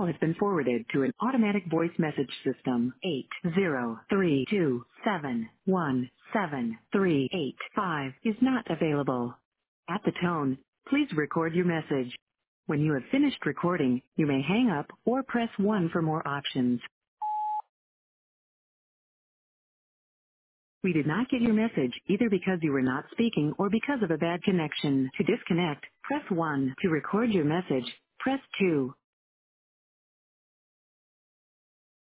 call has been forwarded to an automatic voice message system. 80327173885 is not available. At the tone, please record your message. When you have finished recording, you may hang up or press 1 for more options. We did not get your message either because you were not speaking or because of a bad connection. To disconnect, press 1. To record your message, press 2.